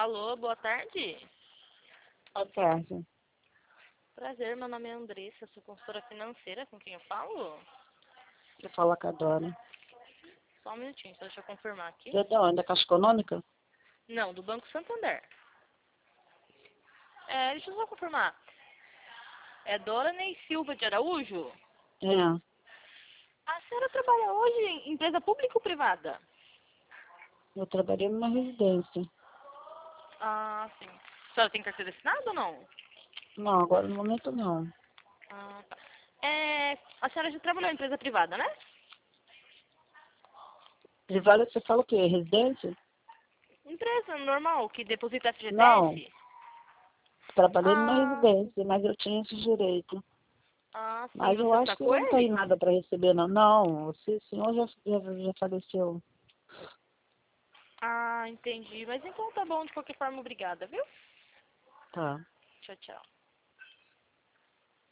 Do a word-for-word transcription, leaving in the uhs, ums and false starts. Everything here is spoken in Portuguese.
Alô, boa tarde. Boa tarde. Prazer, meu nome é Andressa, sou consultora financeira, com quem eu falo? Você fala com a Dora. Só um minutinho, só deixa eu confirmar aqui. Você é de onde? Da Caixa Econômica? Não, do Banco Santander. É, deixa eu só confirmar. É Dora Ney Silva de Araújo? É. A senhora trabalha hoje em empresa pública ou privada? Eu trabalhei numa residência. Ah, sim. A senhora tem carteira assinada ou não? Não, agora no momento não. Ah, tá. É, a senhora já trabalhou em empresa privada, né? Privada você fala o quê? Residência? Empresa normal, que deposita Não. F G T S? Trabalhei numa Ah, residência, mas eu tinha esse direito. ah, sim. Mas eu Você acho que sacou eu não tenho ele? nada para receber, não. Não, o senhor já, já, já faleceu. Ah, entendi. Mas então tá bom, de qualquer forma, obrigada, viu? Tá. Tchau, tchau.